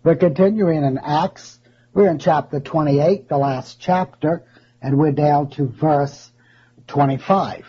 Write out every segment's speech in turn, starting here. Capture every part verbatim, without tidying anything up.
We're continuing in Acts. We're in chapter twenty-eight, the last chapter, and we're down to verse twenty-five.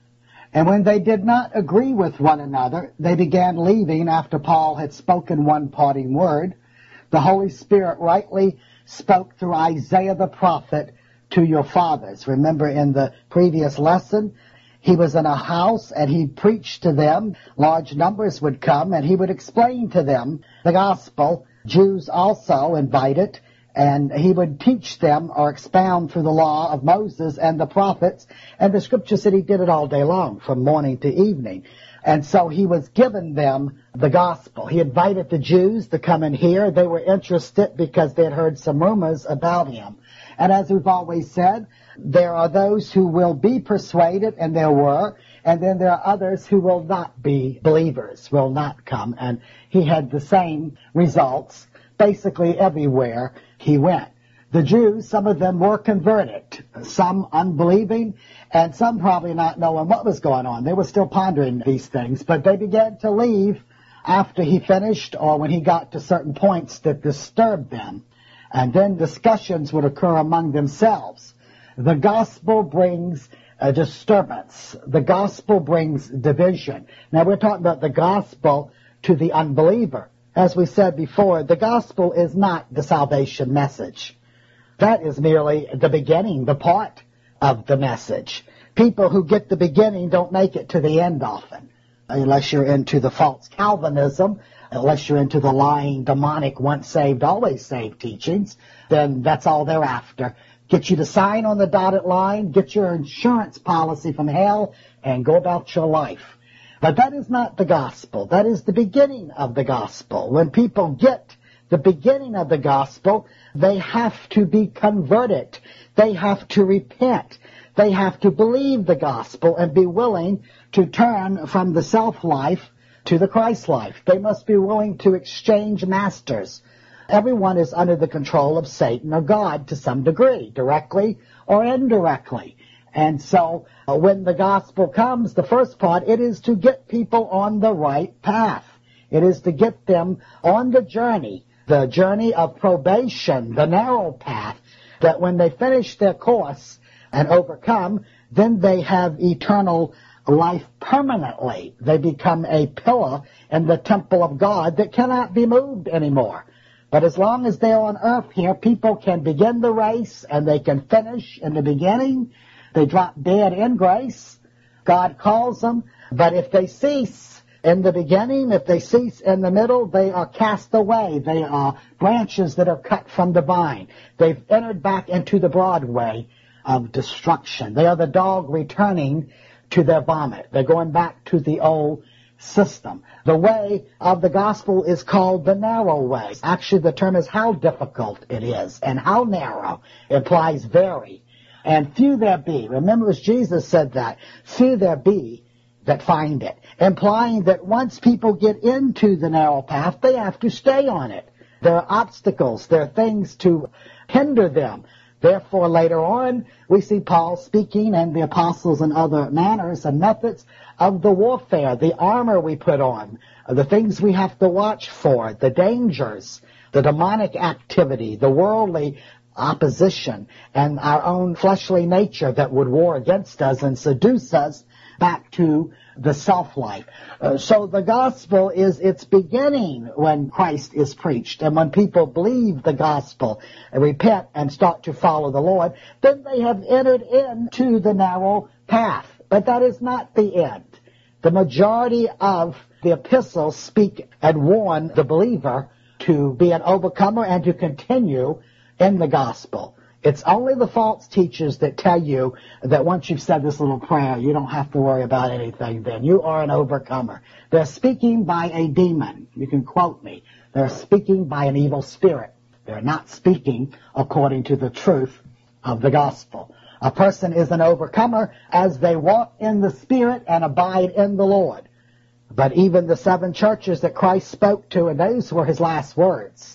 And when they did not agree with one another, they began leaving after Paul had spoken one parting word. The Holy Spirit rightly spoke through Isaiah the prophet to your fathers. Remember in the previous lesson, he was in a house and he preached to them. Large numbers would come and he would explain to them the gospel. Jews also invited, and he would teach them or expound through the law of Moses and the prophets. And the scripture said he did it all day long, from morning to evening. And so he was giving them the gospel. He invited the Jews to come and hear. They were interested because they had heard some rumors about him. And as we've always said, there are those who will be persuaded, and there were, and then there are others who will not be believers, will not come. And he had the same results basically everywhere he went. The Jews, some of them were converted, some unbelieving, and some probably not knowing what was going on. They were still pondering these things, but they began to leave after he finished or when he got to certain points that disturbed them. And then discussions would occur among themselves. The gospel brings a disturbance. The gospel brings division. Now we're talking about the gospel to the unbeliever. As we said before, the gospel is not the salvation message. That is merely the beginning, the part of the message. People who get the beginning don't make it to the end often, unless you're into the false Calvinism, unless you're into the lying, demonic, once saved, always saved teachings, then that's all they're after. Get you to sign on the dotted line, get your insurance policy from hell, and go about your life. But that is not the gospel. That is the beginning of the gospel. When people get the beginning of the gospel, they have to be converted. They have to repent. They have to believe the gospel and be willing to turn from the self-life to the Christ life. They must be willing to exchange masters. Everyone is under the control of Satan or God to some degree, directly or indirectly. And so uh, when the gospel comes, the first part, it is to get people on the right path. It is to get them on the journey, the journey of probation, the narrow path, that when they finish their course and overcome, then they have eternal life permanently. They become a pillar in the temple of God that cannot be moved anymore. But as long as they're on earth here, people can begin the race and they can finish in the beginning. They drop dead in grace. God calls them. But if they cease in the beginning, if they cease in the middle, they are cast away. They are branches that are cut from the vine. They've entered back into the broad way of destruction. They are the dog returning to their vomit. They're going back to the old system. The way of the gospel is called the narrow way. Actually, the term is how difficult it is, and how narrow implies very. And few there be. Remember, as Jesus said that, few there be that find it, implying that once people get into the narrow path, they have to stay on it. There are obstacles. There are things to hinder them. Therefore, later on, we see Paul speaking and the apostles and other manners and methods of the warfare, the armor we put on, the things we have to watch for, the dangers, the demonic activity, the worldly opposition, and our own fleshly nature that would war against us and seduce us back to the self-life. Uh, so the gospel is its beginning when Christ is preached. And when people believe the gospel and repent and start to follow the Lord, then they have entered into the narrow path. But that is not the end. The majority of the epistles speak and warn the believer to be an overcomer and to continue in the gospel. It's only the false teachers that tell you that once you've said this little prayer, you don't have to worry about anything then. You are an overcomer. They're speaking by a demon. You can quote me. They're speaking by an evil spirit. They're not speaking according to the truth of the gospel. A person is an overcomer as they walk in the Spirit and abide in the Lord. But even the seven churches that Christ spoke to, and those were his last words,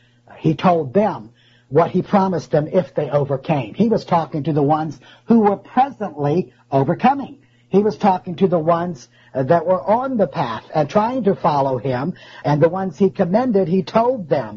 he told them what he promised them if they overcame. He was talking to the ones who were presently overcoming. He was talking to the ones that were on the path and trying to follow him, and the ones he commended, he told them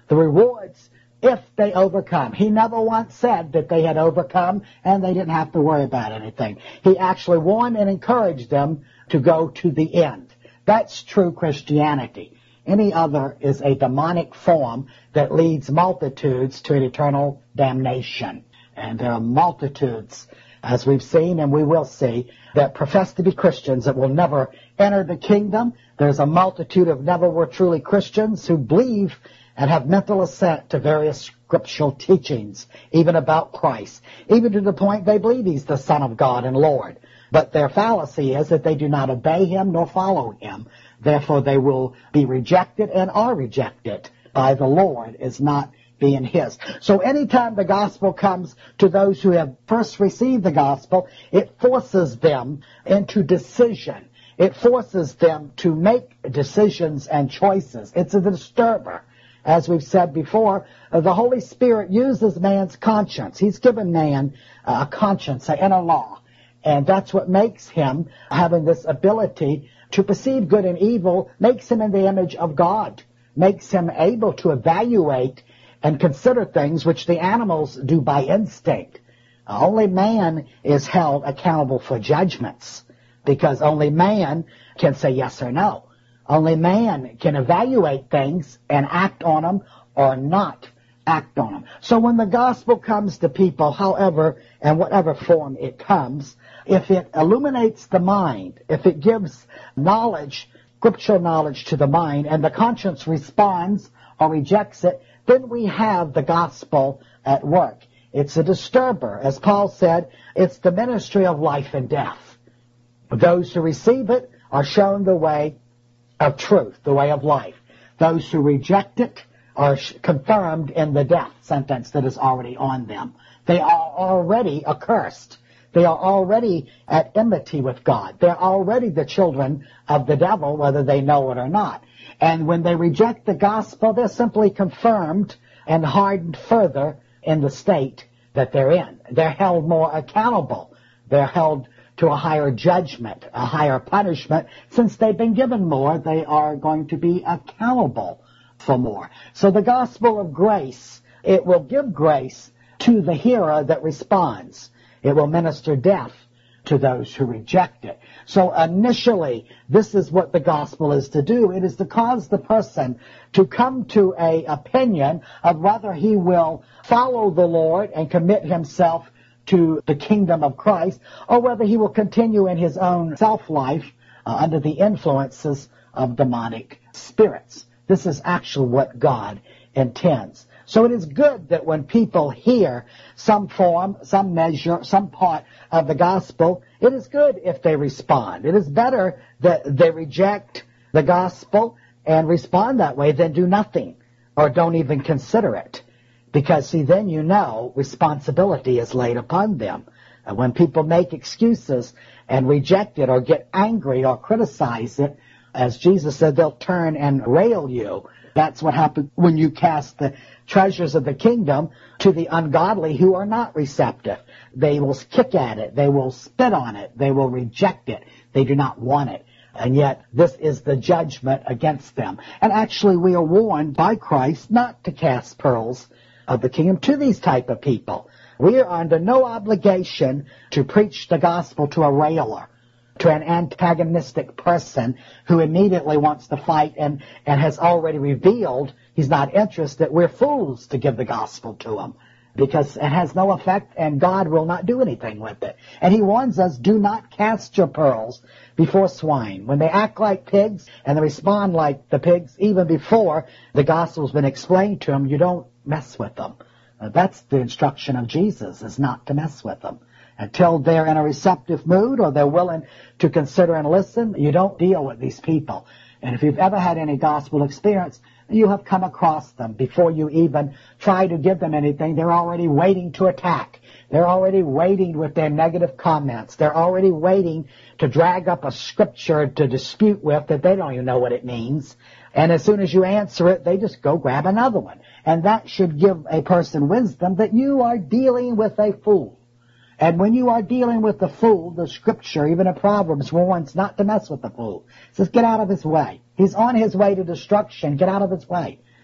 the rewards if they overcome. He never once said that they had overcome and they didn't have to worry about anything. He actually warned and encouraged them to go to the end. That's true Christianity. Any other is a demonic form that leads multitudes to an eternal damnation. And there are multitudes, as we've seen and we will see, that profess to be Christians that will never enter the kingdom. There's a multitude of never were truly Christians who believe and have mental assent to various scriptural teachings, even about Christ, even to the point they believe he's the Son of God and Lord. But their fallacy is that they do not obey him nor follow him. Therefore, they will be rejected and are rejected by the Lord as not being his. So anytime the gospel comes to those who have first received the gospel, it forces them into decision. It forces them to make decisions and choices. It's a disturber. As we've said before, uh, the Holy Spirit uses man's conscience. He's given man uh, a conscience, an inner law. And that's what makes him, having this ability to perceive good and evil, makes him in the image of God, makes him able to evaluate and consider things which the animals do by instinct. Uh, only man is held accountable for judgments, because only man can say yes or no. Only man can evaluate things and act on them or not act on them. So when the gospel comes to people, however and whatever form it comes, if it illuminates the mind, if it gives knowledge, scriptural knowledge to the mind, and the conscience responds or rejects it, then we have the gospel at work. It's a disturber. As Paul said, it's the ministry of life and death. Those who receive it are shown the way of truth, the way of life. Those who reject it are confirmed in the death sentence that is already on them. They are already accursed. They are already at enmity with God. They're already the children of the devil, whether they know it or not. And when they reject the gospel, they're simply confirmed and hardened further in the state that they're in. They're held more accountable. They're held to a higher judgment, a higher punishment. Since they've been given more, they are going to be accountable for more. So the gospel of grace, it will give grace to the hearer that responds. It will minister death to those who reject it. So initially, this is what the gospel is to do. It is to cause the person to come to an opinion of whether he will follow the Lord and commit himself to the kingdom of Christ, or whether he will continue in his own self-life uh, under the influences of demonic spirits. This is actually what God intends. So it is good that when people hear some form, some measure, some part of the gospel, it is good if they respond. It is better that they reject the gospel and respond that way than do nothing or don't even consider it. Because, see, then you know responsibility is laid upon them. And when people make excuses and reject it or get angry or criticize it, as Jesus said, they'll turn and rail you. That's what happens when you cast the treasures of the kingdom to the ungodly who are not receptive. They will kick at it. They will spit on it. They will reject it. They do not want it. And yet, this is the judgment against them. And actually, we are warned by Christ not to cast pearls of the kingdom to these type of people. We are under no obligation to preach the gospel to a railer, to an antagonistic person who immediately wants to fight and, and has already revealed he's not interested. We're fools to give the gospel to him because it has no effect and God will not do anything with it. And he warns us, do not cast your pearls before swine. When they act like pigs and they respond like the pigs, even before the gospel's been explained to them, you don't mess with them. Uh, that's the instruction of Jesus, is not to mess with them. Until they're in a receptive mood or they're willing to consider and listen, you don't deal with these people. And if you've ever had any gospel experience, you have come across them. Before you even try to give them anything, they're already waiting to attack. They're already waiting with their negative comments. They're already waiting to drag up a scripture to dispute with that they don't even know what it means. And as soon as you answer it, they just go grab another one. And that should give a person wisdom that you are dealing with a fool. And when you are dealing with the fool, the scripture, even in Proverbs, warns not to mess with the fool. It says, get out of his way. He's on his way to destruction. Get out of his way.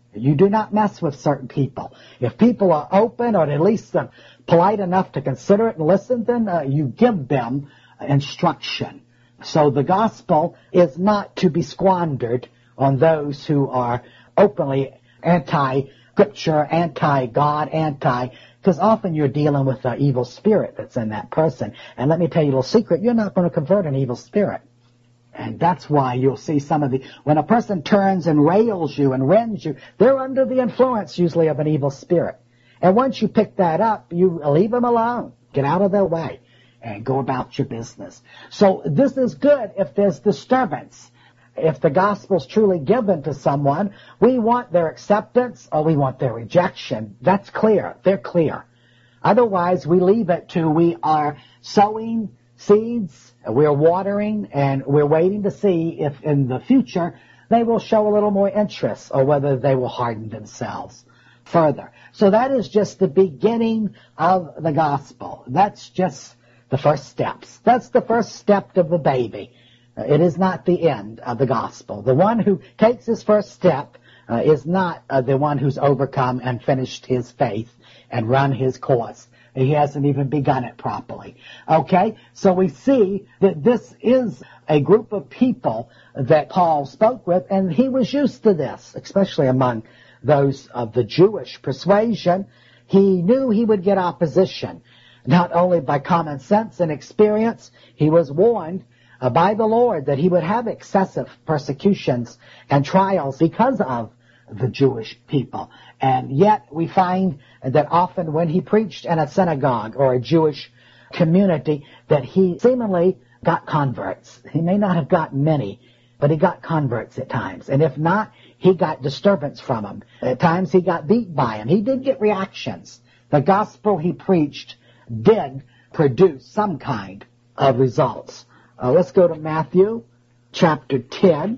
You do not mess with certain people. If people are open or at least uh, polite enough to consider it and listen, then uh, you give them instruction. So the gospel is not to be squandered on those who are openly anti-Scripture, anti-God, anti, because often you're dealing with an evil spirit that's in that person. And let me tell you a little secret, you're not going to convert an evil spirit. And that's why you'll see some of the, when a person turns and rails you and rends you, they're under the influence usually of an evil spirit. And once you pick that up, you leave them alone. Get out of their way and go about your business. So this is good if there's disturbance. If the gospel's truly given to someone, we want their acceptance or we want their rejection. That's clear. They're clear. Otherwise, we leave it to we are sowing seeds, we're watering, and we're waiting to see if in the future they will show a little more interest or whether they will harden themselves further. So that is just the beginning of the gospel. That's just the first steps. That's the first step of the baby. Uh, it is not the end of the gospel. The one who takes his first step uh, is not uh, the one who's overcome and finished his faith and run his course. He hasn't even begun it properly. Okay? So we see that this is a group of people that Paul spoke with, and he was used to this, especially among those of the Jewish persuasion. He knew he would get opposition, not only by common sense and experience. He was warned uh, by the Lord that he would have excessive persecutions and trials because of the Jewish people. And yet we find that often when he preached in a synagogue or a Jewish community that he seemingly got converts. He may not have got many, but he got converts at times. And if not, he got disturbance from them. At times he got beat by them. He did get reactions. The gospel he preached did produce some kind of results. Uh, let's go to Matthew chapter ten.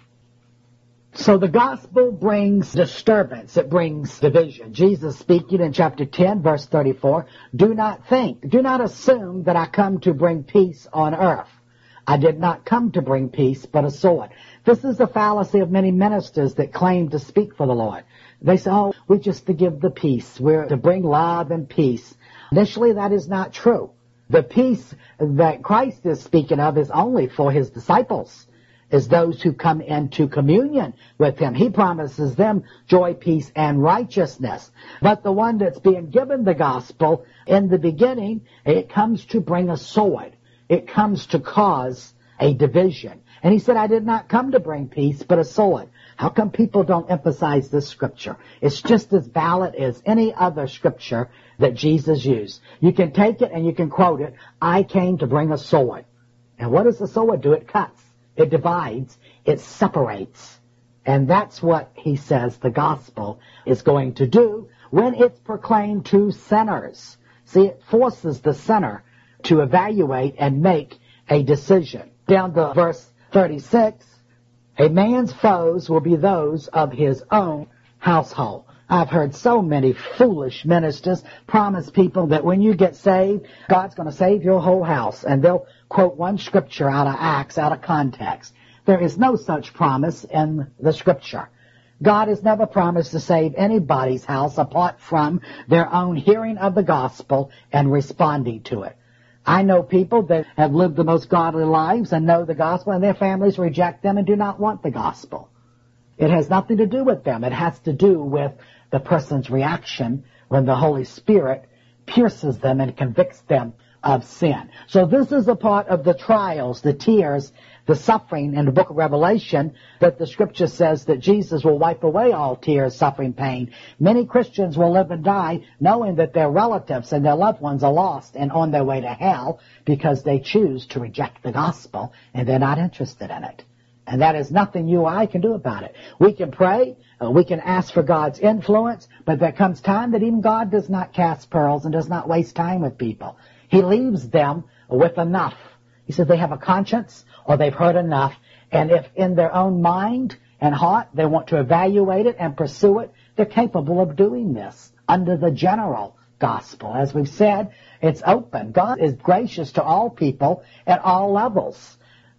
So the gospel brings disturbance. It brings division. Jesus speaking in chapter ten, verse thirty-four, do not think, do not assume that I come to bring peace on earth. I did not come to bring peace, but a sword. This is the fallacy of many ministers that claim to speak for the Lord. They say, oh, we're just to give the peace. We're to bring love and peace. Initially, that is not true. The peace that Christ is speaking of is only for his disciples, is those who come into communion with him. He promises them joy, peace, and righteousness. But the one that's being given the gospel, in the beginning, it comes to bring a sword. It comes to cause a division. And he said, I did not come to bring peace, but a sword. How come people don't emphasize this scripture? It's just as valid as any other scripture that Jesus used. You can take it and you can quote it. I came to bring a sword. And what does the sword do? It cuts. It divides. It separates. And that's what he says the gospel is going to do when it's proclaimed to sinners. See, it forces the sinner to evaluate and make a decision. Down to verse thirty-six, a man's foes will be those of his own household. I've heard so many foolish ministers promise people that when you get saved, God's going to save your whole house. And they'll quote one scripture out of Acts, out of context. There is no such promise in the scripture. God has never promised to save anybody's house apart from their own hearing of the gospel and responding to it. I know people that have lived the most godly lives and know the gospel, and their families reject them and do not want the gospel. It has nothing to do with them. It has to do with the person's reaction when the Holy Spirit pierces them and convicts them of sin. So this is a part of the trials, the tears, the suffering in the book of Revelation, that the scripture says that Jesus will wipe away all tears, suffering, pain. Many Christians will live and die knowing that their relatives and their loved ones are lost and on their way to hell because they choose to reject the gospel and they're not interested in it. And that is nothing you or I can do about it. We can pray, uh, we can ask for God's influence, but there comes time that even God does not cast pearls and does not waste time with people. He leaves them with enough. He says they have a conscience or they've heard enough, and if in their own mind and heart they want to evaluate it and pursue it, they're capable of doing this under the general gospel. As we've said, it's open. God is gracious to all people at all levels.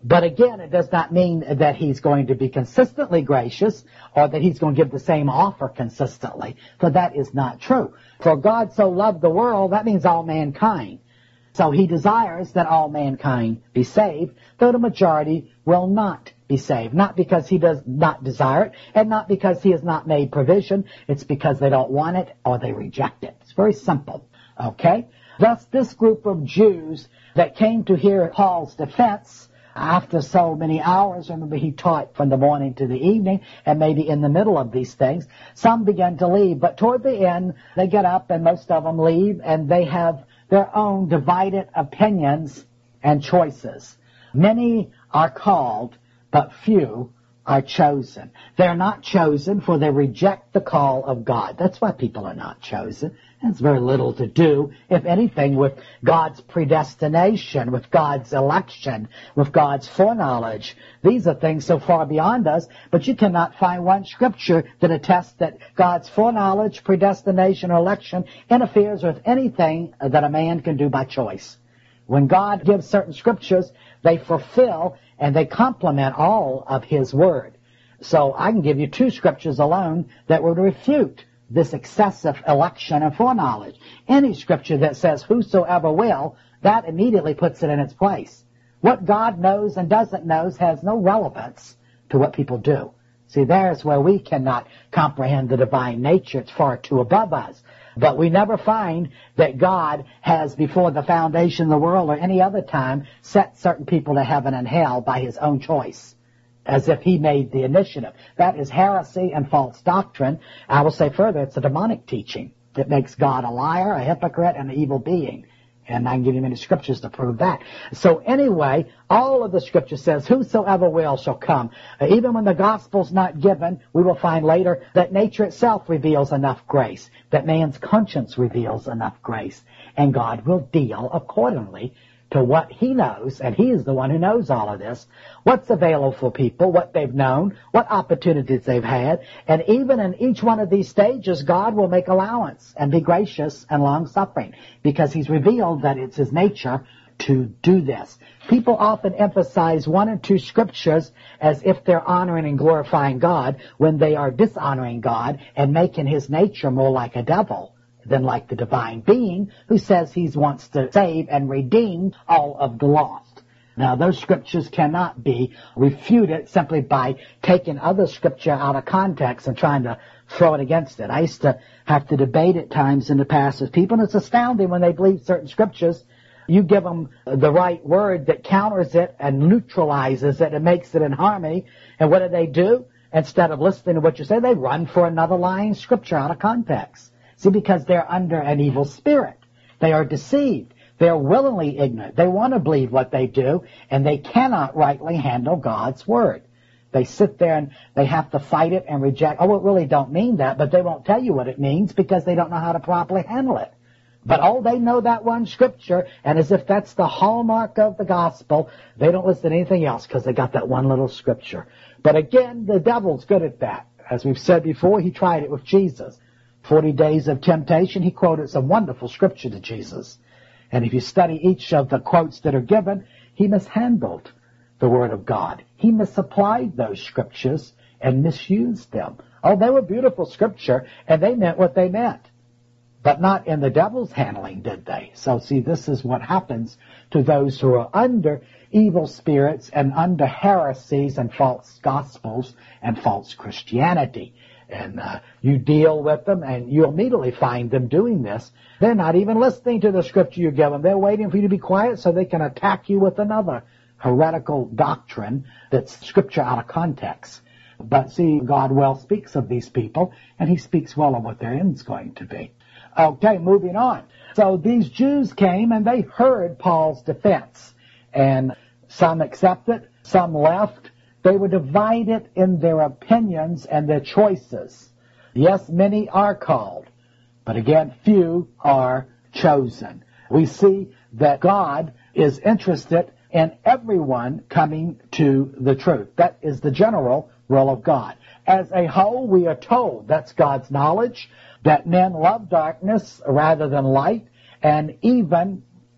But again, it does not mean that he's going to be consistently gracious or that he's going to give the same offer consistently, for that is not true. For God so loved the world, that means all mankind. So he desires that all mankind be saved, though the majority will not be saved. Not because he does not desire it, and not because he has not made provision. It's because they don't want it or they reject it. It's very simple. Okay? Thus, this group of Jews that came to hear Paul's defense after so many hours, remember he taught from the morning to the evening, and maybe in the middle of these things, some began to leave. But toward the end, they get up and most of them leave, and they have their own divided opinions and choices. Many are called, but few are chosen. They're not chosen for they reject the call of God. That's why people are not chosen. There's very little to do, if anything, with God's predestination, with God's election, with God's foreknowledge. These are things so far beyond us, but you cannot find one scripture that attests that God's foreknowledge, predestination, or election interferes with anything that a man can do by choice. When God gives certain scriptures, they fulfill and they complement all of His Word. So I can give you two scriptures alone that would refute this excessive election and foreknowledge. Any scripture that says whosoever will, that immediately puts it in its place. What God knows and doesn't know has no relevance to what people do. See, there's where we cannot comprehend the divine nature. It's far too above us. But we never find that God has, before the foundation of the world or any other time, set certain people to heaven and hell by His own choice, as if He made the initiative. That is heresy and false doctrine. I will say further, it's a demonic teaching. It makes God a liar, a hypocrite, and an evil being. And I can give you many scriptures to prove that. So anyway, all of the scripture says, whosoever will shall come. Uh, even when the gospel's not given, we will find later that nature itself reveals enough grace, that man's conscience reveals enough grace, and God will deal accordingly to what He knows, and He is the one who knows all of this, what's available for people, what they've known, what opportunities they've had, and even in each one of these stages, God will make allowance and be gracious and long-suffering, because He's revealed that it's His nature to do this. People often emphasize one and two scriptures as if they're honoring and glorifying God, when they are dishonoring God and making His nature more like a devil than like the divine being who says He wants to save and redeem all of the lost. Now, those scriptures cannot be refuted simply by taking other scripture out of context and trying to throw it against it. I used to have to debate at times in the past with people, and it's astounding when they believe certain scriptures. You give them the right word that counters it and neutralizes it and makes it in harmony, and what do they do? Instead of listening to what you say, they run for another lying scripture out of context. See, because they're under an evil spirit. They are deceived. They're willingly ignorant. They want to believe what they do, and they cannot rightly handle God's Word. They sit there and they have to fight it and reject. Oh, it really don't mean that, but they won't tell you what it means because they don't know how to properly handle it. But oh, they know that one scripture, and as if that's the hallmark of the gospel, they don't listen to anything else because they got that one little scripture. But again, the devil's good at that. As we've said before, he tried it with Jesus. Forty days of temptation, he quoted some wonderful scripture to Jesus. And if you study each of the quotes that are given, he mishandled the Word of God. He misapplied those scriptures and misused them. Oh, they were beautiful scripture, and they meant what they meant. But not in the devil's handling, did they? So, see, this is what happens to those who are under evil spirits and under heresies and false gospels and false Christianity. And uh, you deal with them, and you immediately find them doing this. They're not even listening to the scripture you give them. They're waiting for you to be quiet so they can attack you with another heretical doctrine that's scripture out of context. But see, God well speaks of these people, and He speaks well of what their end's going to be. Okay, moving on. So these Jews came, and they heard Paul's defense. And some accepted, some left. They were divided in their opinions and their choices. Yes, many are called, but again, few are chosen. We see that God is interested in everyone coming to the truth. That is the general will of God. As a whole, we are told, that's God's knowledge, that men love darkness rather than light, and even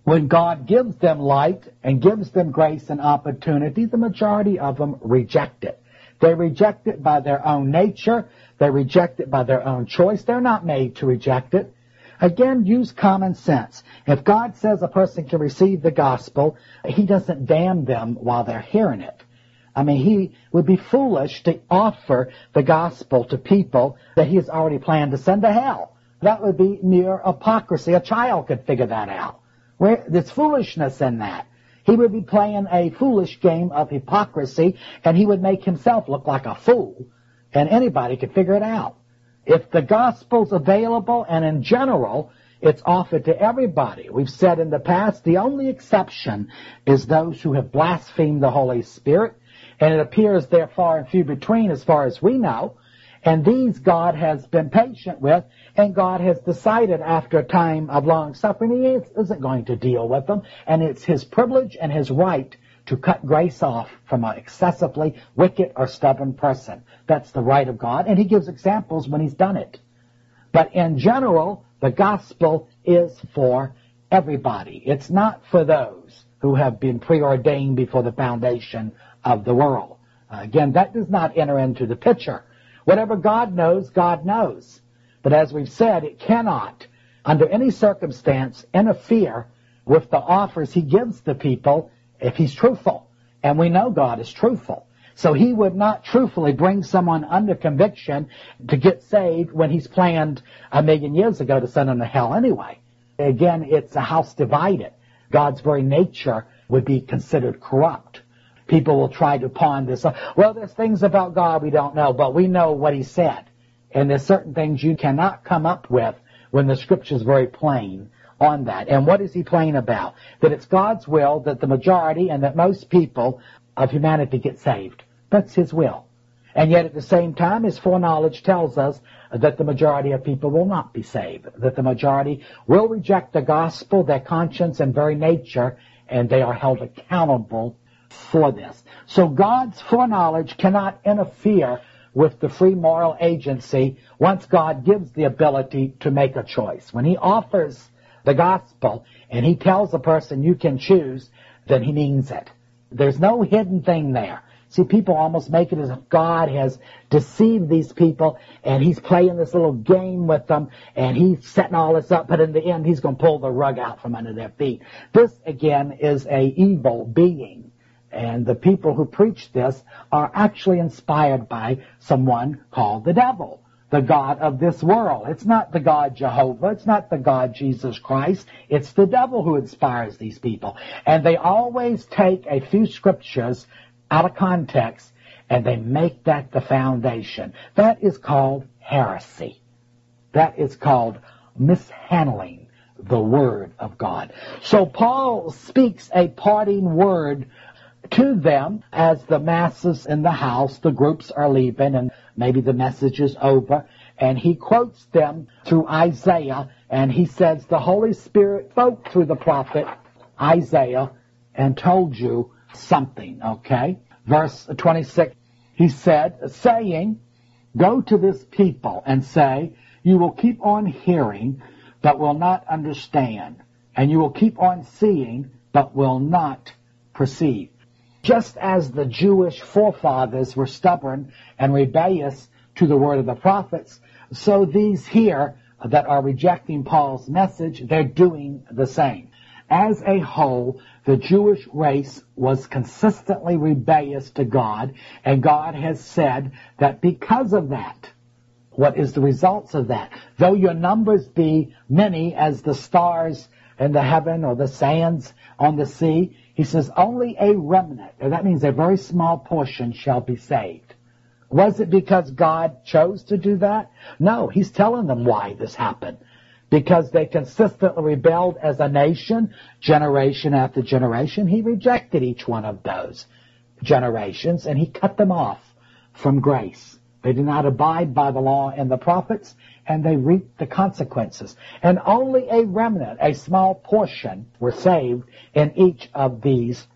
when God gives them light and gives them grace and opportunity, the majority of them reject it. They reject it by their own nature. They reject it by their own choice. They're not made to reject it. Again, use common sense. If God says a person can receive the gospel, he doesn't damn them while they're hearing it. I mean, he would be foolish to offer the gospel to people that he has already planned to send to hell. That would be mere hypocrisy. A child could figure that out. Where, there's foolishness in that. He would be playing a foolish game of hypocrisy, and he would make himself look like a fool, and anybody could figure it out. If the gospel's available, and in general, it's offered to everybody. We've said in the past, the only exception is those who have blasphemed the Holy Spirit, and it appears they're far and few between as far as we know. And these God has been patient with, and God has decided after a time of long suffering he isn't going to deal with them, and it's his privilege and his right to cut grace off from an excessively wicked or stubborn person. That's the right of God, and he gives examples when he's done it. But in general, the gospel is for everybody. It's not for those who have been preordained before the foundation of the world. Uh, again, that does not enter into the picture. Whatever God knows, God knows. But as we've said, it cannot, under any circumstance, interfere with the offers he gives the people if he's truthful. And we know God is truthful. So he would not truthfully bring someone under conviction to get saved when he's planned a million years ago to send them to hell anyway. Again, it's a house divided. God's very nature would be considered corrupt. People will try to pawn this. Well, there's things about God we don't know, but we know what he said. And there's certain things you cannot come up with when the scripture's very plain on that. And what is he plain about? That it's God's will that the majority and that most people of humanity get saved. That's his will. And yet at the same time, his foreknowledge tells us that the majority of people will not be saved. That the majority will reject the gospel, their conscience and very nature, and they are held accountable for this. So God's foreknowledge cannot interfere with the free moral agency once God gives the ability to make a choice. When he offers the gospel and he tells a person you can choose, then he means it. There's no hidden thing there. See, people almost make it as if God has deceived these people and he's playing this little game with them and he's setting all this up, but in the end he's going to pull the rug out from under their feet. This, again, is a evil being. And the people who preach this are actually inspired by someone called the devil, the God of this world. It's not the God Jehovah. It's not the God Jesus Christ. It's the devil who inspires these people. And they always take a few scriptures out of context and they make that the foundation. That is called heresy. That is called mishandling the Word of God. So Paul speaks a parting word to them as the masses in the house, the groups are leaving, and maybe the message is over. And he quotes them through Isaiah, and he says, the Holy Spirit spoke through the prophet Isaiah and told you something, okay? Verse twenty-six, he said, saying, go to this people and say, you will keep on hearing, but will not understand. And you will keep on seeing, but will not perceive. Just as the Jewish forefathers were stubborn and rebellious to the word of the prophets, so these here that are rejecting Paul's message, they're doing the same. As a whole, the Jewish race was consistently rebellious to God, and God has said that because of that, what is the results of that? Though your numbers be many as the stars in the heaven or the sands on the sea, he says only a remnant, and that means a very small portion, shall be saved. Was it because God chose to do that? No, he's telling them why this happened. Because they consistently rebelled as a nation, generation after generation. He rejected each one of those generations, and he cut them off from grace. They did not abide by the law and the prophets, and they reaped the consequences. And only a remnant, a small portion, were saved in each of these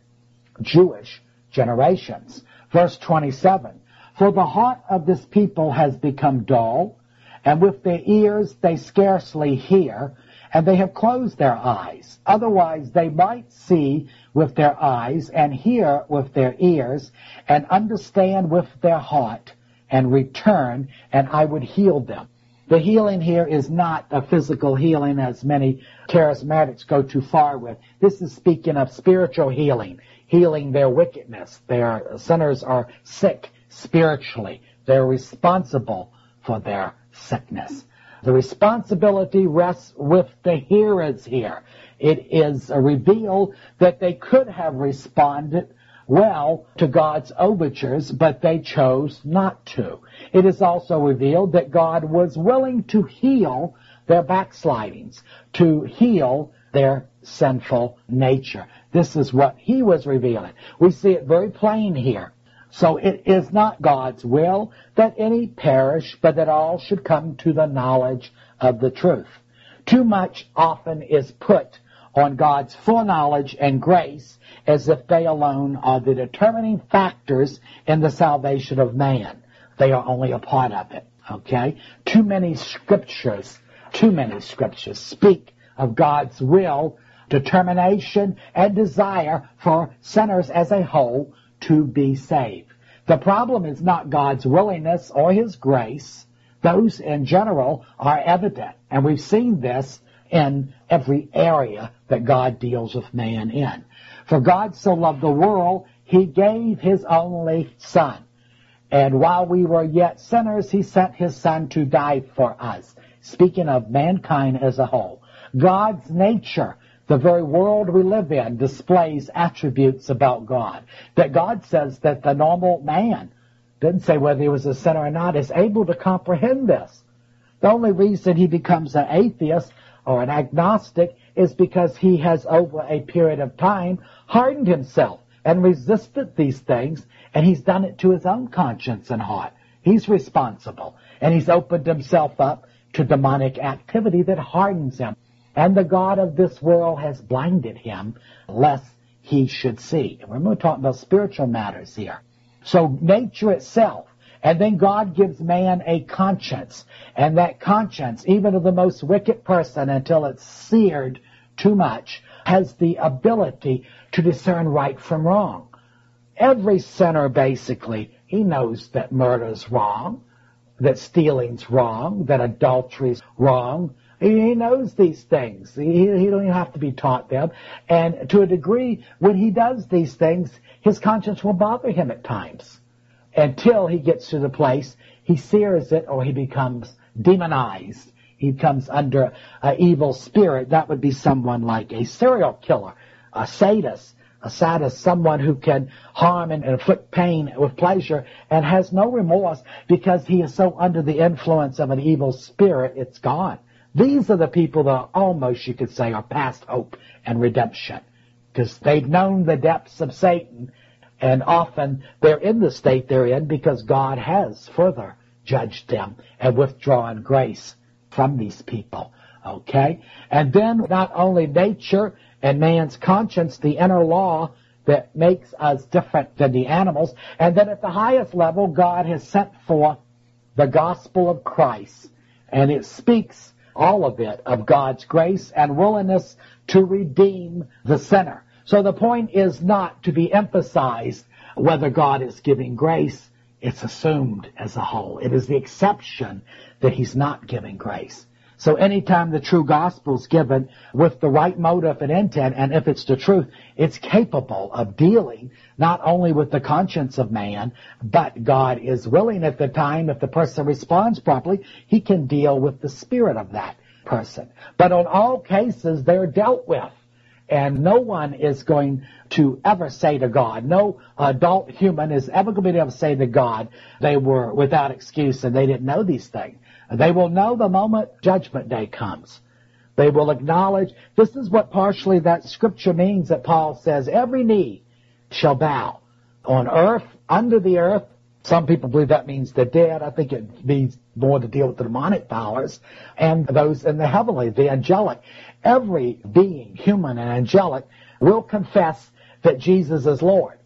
Jewish generations. Verse twenty-seven, for the heart of this people has become dull, and with their ears they scarcely hear, and they have closed their eyes. Otherwise, they might see with their eyes and hear with their ears and understand with their heart and return, and I would heal them. The healing here is not a physical healing, as many charismatics go too far with. This is speaking of spiritual healing, healing their wickedness. Their sinners are sick spiritually. They're responsible for their sickness. The responsibility rests with the hearers here. It is revealed that they could have responded well to God's overtures, but they chose not to. It is also revealed that God was willing to heal their backslidings, to heal their sinful nature. This is what he was revealing. We see it very plain here. So it is not God's will that any perish, but that all should come to the knowledge of the truth. Too much often is put on God's foreknowledge and grace as if they alone are the determining factors in the salvation of man. They are only a part of it, okay? Too many scriptures, too many scriptures speak of God's will, determination, and desire for sinners as a whole to be saved. The problem is not God's willingness or his grace. Those in general are evident, and we've seen this in every area that God deals with man in. For God so loved the world, he gave his only Son. And while we were yet sinners, he sent his Son to die for us. Speaking of mankind as a whole, God's nature, the very world we live in, displays attributes about God. That God says that the normal man, didn't say whether he was a sinner or not, is able to comprehend this. The only reason he becomes an atheist or an agnostic is because he has, over a period of time, hardened himself and resisted these things, and he's done it to his own conscience and heart. He's responsible, and he's opened himself up to demonic activity that hardens him. And the God of this world has blinded him, lest he should see. And we're talking about spiritual matters here. So nature itself, and then God gives man a conscience. And that conscience, even of the most wicked person, until it's seared too much, has the ability to discern right from wrong. Every sinner, basically, he knows that murder's wrong, that stealing's wrong, that adultery's wrong. He knows these things. He, he don't even have to be taught them. And to a degree, when he does these things, his conscience will bother him at times, until he gets to the place he sears it, or he becomes demonized. He comes under an evil spirit. That would be someone like a serial killer, a sadist, a sadist, someone who can harm and inflict pain with pleasure and has no remorse because he is so under the influence of an evil spirit, it's gone. These are the people that almost, you could say, are past hope and redemption, because they've known the depths of Satan, and often they're in the state they're in because God has further judged them and withdrawn grace from these people. Okay? And then not only nature and man's conscience, the inner law that makes us different than the animals, and then at the highest level, God has sent forth the gospel of Christ, and it speaks, all of it, of God's grace and willingness to redeem the sinner. So the point is not to be emphasized whether God is giving grace. It's assumed as a whole. It is the exception that he's not giving grace. So anytime the true gospel is given with the right motive and intent, and if it's the truth, it's capable of dealing not only with the conscience of man, but God is willing at the time, if the person responds properly, he can deal with the spirit of that person. But on all cases, they're dealt with. And no one is going to ever say to God, no adult human is ever going to be able to say to God they were without excuse and they didn't know these things. They will know the moment Judgment Day comes. They will acknowledge. This is what partially that scripture means that Paul says, every knee shall bow on earth, under the earth. Some people believe that means the dead. I think it means more to deal with the demonic powers and those in the heavenly, the angelic. Every being, human and angelic, will confess that Jesus is Lord.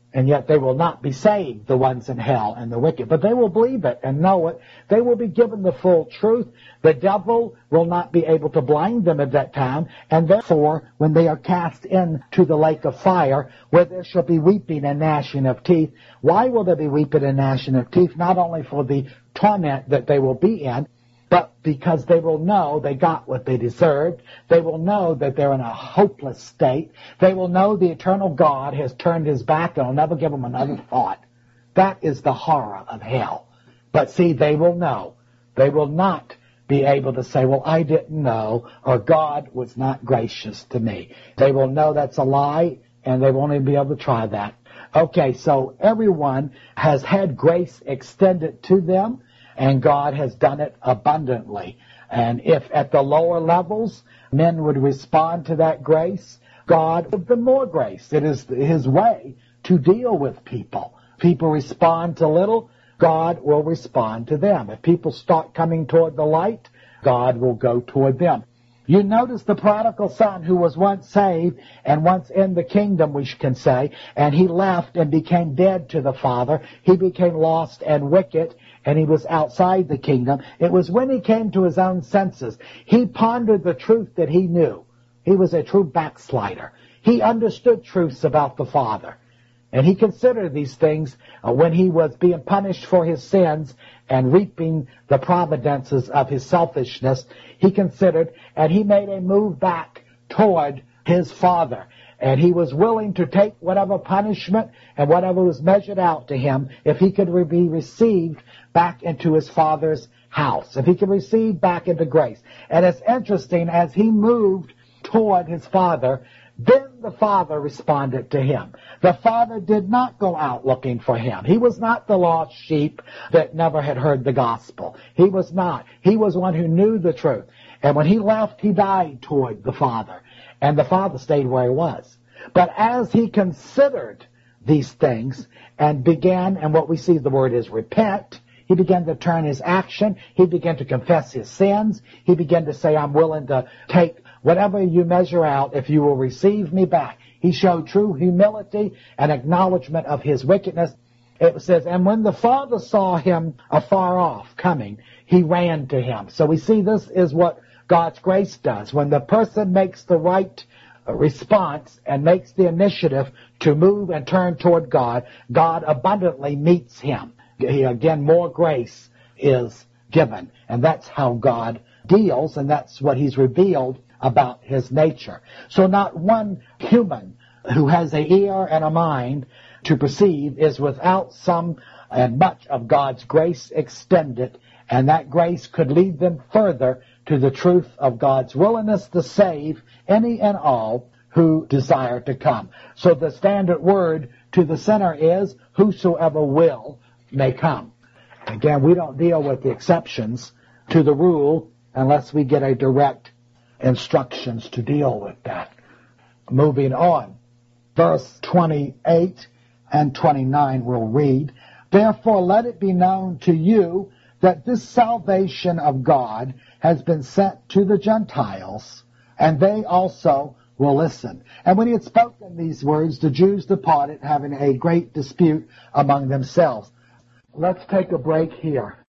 And yet they will not be saved, the ones in hell and the wicked. But they will believe it and know it. They will be given the full truth. The devil will not be able to blind them at that time. And therefore, when they are cast into the lake of fire, where there shall be weeping and gnashing of teeth. Why will there be weeping and gnashing of teeth? Not only for the torment that they will be in, but because they will know they got what they deserved. They will know that they're in a hopeless state. They will know the eternal God has turned his back and will never give them another thought. That is the horror of hell. But see, they will know. They will not be able to say, well, I didn't know, or God was not gracious to me. They will know that's a lie, and they won't even be able to try that. Okay, so everyone has had grace extended to them, and God has done it abundantly. And if at the lower levels men would respond to that grace, God give them more grace. It is his way to deal with people. People respond to little, God will respond to them. If people start coming toward the light, God will go toward them. You notice the prodigal son who was once saved and once in the kingdom, we can say, and he left and became dead to the Father. He became lost and wicked, and he was outside the kingdom. It was when he came to his own senses. He pondered the truth that he knew. He was a true backslider. He understood truths about the Father. And he considered these things uh, when he was being punished for his sins and reaping the providences of his selfishness. He considered, and he made a move back toward his Father. And he was willing to take whatever punishment and whatever was measured out to him if he could re- be received back into his Father's house, if he could receive back into grace. And it's interesting, as he moved toward his Father, then the Father responded to him. The Father did not go out looking for him. He was not the lost sheep that never had heard the gospel. He was not. He was one who knew the truth. And when he left, he died toward the Father. And the Father stayed where he was. But as he considered these things and began, and what we see the word is repent, he began to turn his action. He began to confess his sins. He began to say, I'm willing to take whatever you measure out if you will receive me back. He showed true humility and acknowledgement of his wickedness. It says, and when the Father saw him afar off coming, he ran to him. So we see this is what God's grace does. When the person makes the right response and makes the initiative to move and turn toward God, God abundantly meets him. He, again, more grace is given. And that's how God deals, and that's what he's revealed about his nature. So not one human who has an ear and a mind to perceive is without some and much of God's grace extended, and that grace could lead them further to the truth of God's willingness to save any and all who desire to come. So the standard word to the sinner is, whosoever will may come. Again, we don't deal with the exceptions to the rule unless we get a direct instructions to deal with that. Moving on. Verse twenty-eight and twenty-nine we'll read. Therefore let it be known to you that this salvation of God has been sent to the Gentiles, and they also will listen. And when he had spoken these words, the Jews departed, having a great dispute among themselves. Let's take a break here.